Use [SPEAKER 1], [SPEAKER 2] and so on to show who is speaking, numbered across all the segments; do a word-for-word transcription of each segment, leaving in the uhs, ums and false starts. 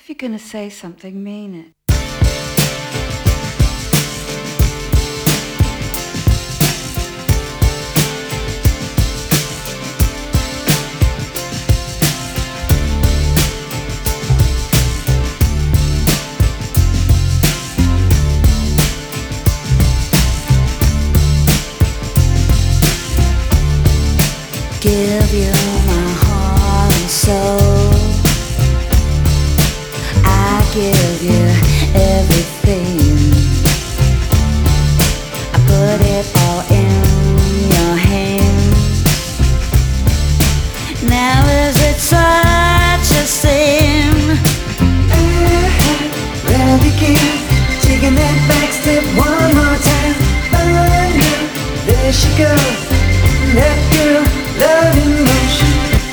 [SPEAKER 1] you're gonna say something, mean it.
[SPEAKER 2] Give you my heart and soul. I give you everything. I put it all in your hands. Now is it such a sin?
[SPEAKER 3] I'd rather give, taking that back step one more time. Oh no, there she goes, that girl, love in motion.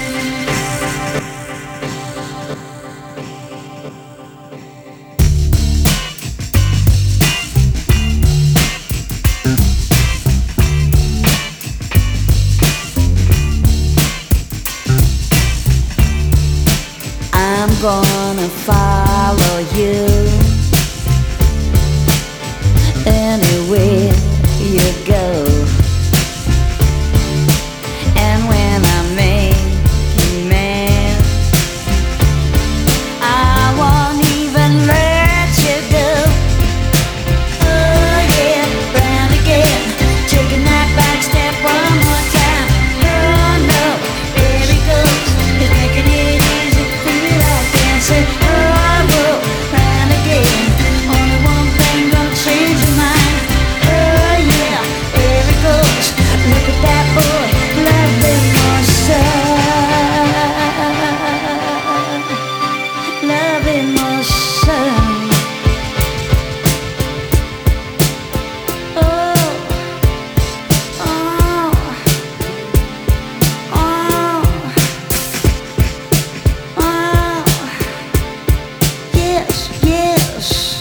[SPEAKER 2] I'm gonna follow you anywhere you go. And when I make you mad, I won't even let you go. Oh yeah, round again, taking that back step one more time. Oh no, there he goes, he's making it easy, feel like dancing. Oh whoa, round again, only one thing gonna change your mind. Oh yeah, there he goes, look at that boy, loving motion, loving motion. Oh, oh, oh, oh, yes, yes.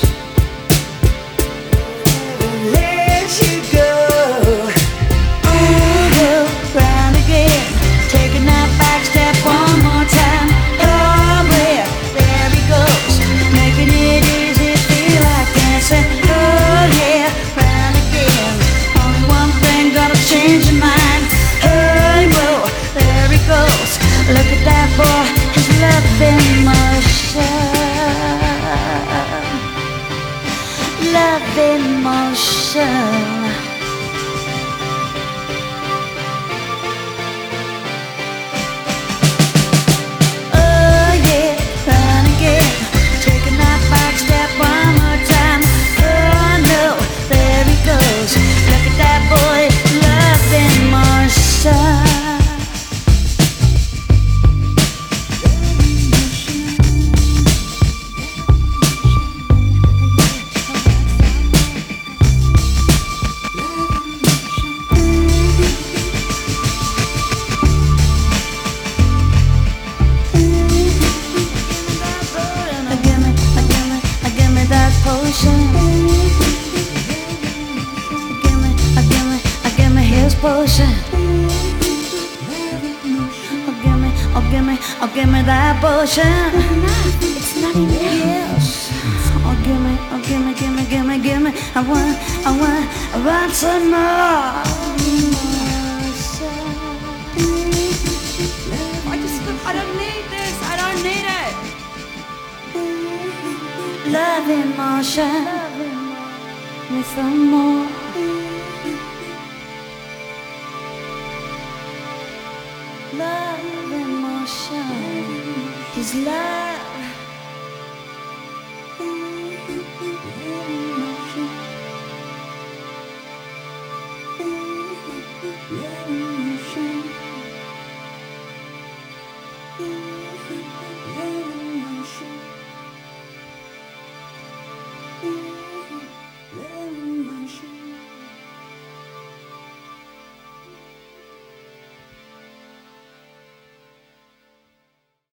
[SPEAKER 3] Let you go.
[SPEAKER 2] Oh, round again, taking that back step one more time. Oh, where, there he goes, making it easy, feel like dancing. Oh yeah, round again, only one thing gonna change your mind. Oh, whoa, there he goes, look at that boy, his love in motion, love in motion. Oh yeah, run again, taking that back step one more time. Oh no, there he goes, look at that boy, love in motion. Give me, give me, give me that potion. Give me, give me, give me his potion. Oh, give me, oh, give me, oh, give me that potion. It's not enough. Yes. Oh, give me, oh, give me, give me, give me, give me. I want, I want, I want some more.
[SPEAKER 1] I just, I don't need this. I don't need it.
[SPEAKER 2] Love in motion. Me some more. Love in motion. His love.